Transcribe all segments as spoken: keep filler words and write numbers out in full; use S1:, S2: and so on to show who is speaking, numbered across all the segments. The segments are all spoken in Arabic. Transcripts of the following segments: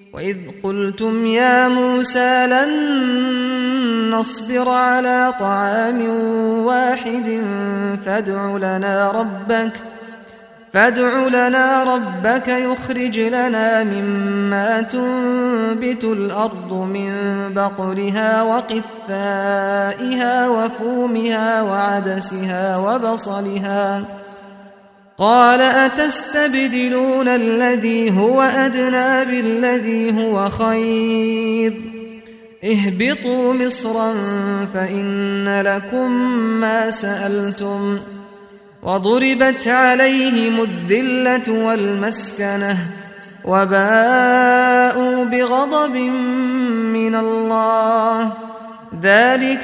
S1: وإذ قلتم يا موسى لن نصبر على طعام واحد فادع لنا ربك فادع لنا ربك يخرج لنا مما تنبت الأرض من بقلها وقثائها وفومها وعدسها وبصلها قال أتستبدلون الذي هو أدنى بالذي هو خير اهبطوا مصرا فإن لكم ما سألتم وضربت عليهم الذلة والمسكنة وباءوا بغضب من الله ذلك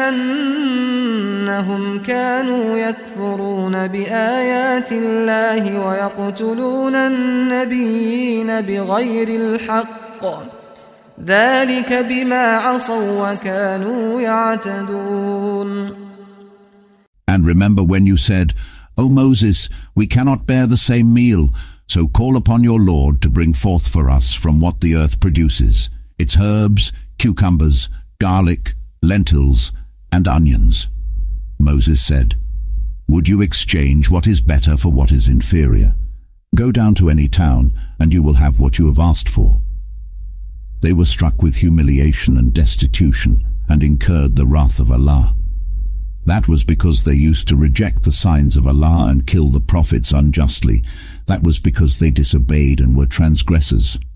S1: بأنهم كانوا يكفرون بآيات الله ويقتلون النبيين بغير الحق ذلك بما عصوا وكانوا يعتدون.
S2: And remember when you said, O Moses, we cannot bear the same meal, so call upon your Lord to bring forth for us from what the earth produces, its herbs, cucumbers, garlic, lentils, and onions. Moses said, Would you exchange what is better for what is inferior? Go down to any town, and you will have what you have asked for. They were struck with humiliation and destitution, and incurred the wrath of Allah. That was because they used to reject the signs of Allah and kill the prophets unjustly. That was because they disobeyed and were transgressors.